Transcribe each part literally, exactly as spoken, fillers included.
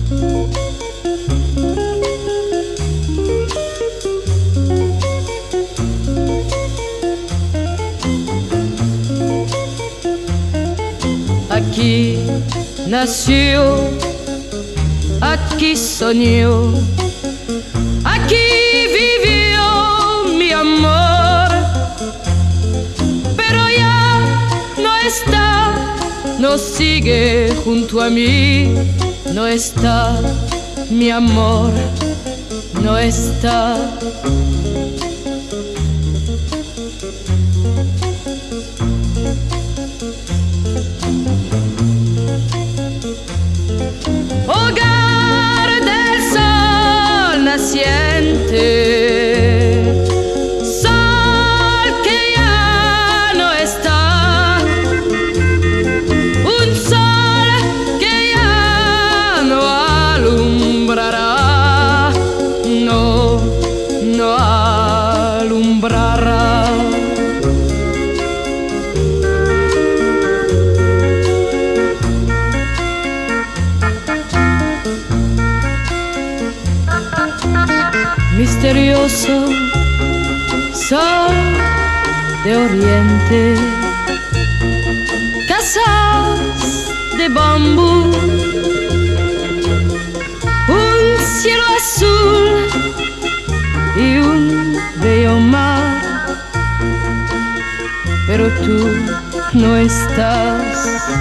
Aquí nació, aquí soñó, aquí vivió mi amor, pero ya no está, no sigue junto a mí, no está mi amor, no está. Hogar del sol naciente, sol que ya no está, un sol que ya no alumbrará, no, no alumbrará. Misterioso sol de oriente, casas de bambú, un cielo azul y un bello mar, pero tú no estás.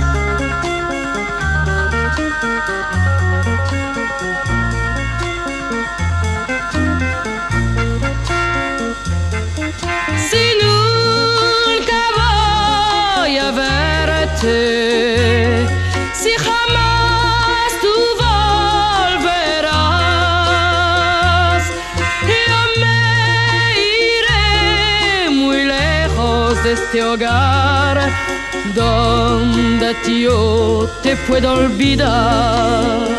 Si jamás tú volverás, yo me iré muy lejos de este hogar donde yo te puedo olvidar.